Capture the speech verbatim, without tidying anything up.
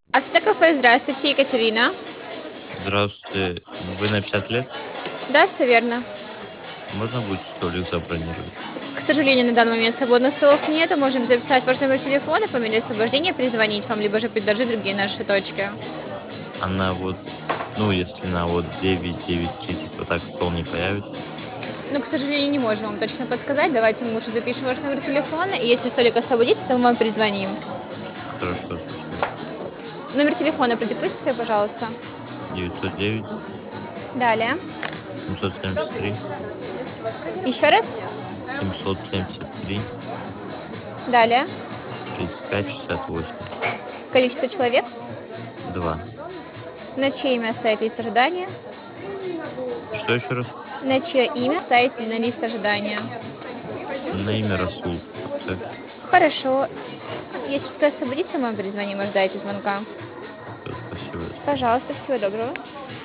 Автокафе, здравствуйте, Екатерина. Здравствуйте. Вы на пятьдесят лет? Да, все верно. Можно будет столик забронировать? К сожалению, на данный момент свободных столов нету. Можем записать ваш номер телефона, по мере освобождения перезвонить вам, либо же предложить другие наши точки. А на вот, ну, если на вот девять, девять тридцать, вот так стол не появится? Но, к сожалению, не можем вам точно подсказать. Давайте мы лучше запишем ваш номер телефона, и если столик освободится, то мы вам перезвоним. Хорошо, спасибо. Номер телефона продиктуйте свой, пожалуйста. девятьсот девять, Далее. семьсот семьдесят три, Еще раз. семьсот семьдесят три, Далее. тридцать пять шестьдесят восемь. Количество человек. Два. На чье имя стоит лист ожидания. Что еще раз? На чье имя стоит на лист ожидания. На имя Расул. Оставьте. Хорошо. Если что-то освободится, мы вам перезвоним, ожидаете звонка. Всё, спасибо, до свидания. Пожалуйста, всего доброго.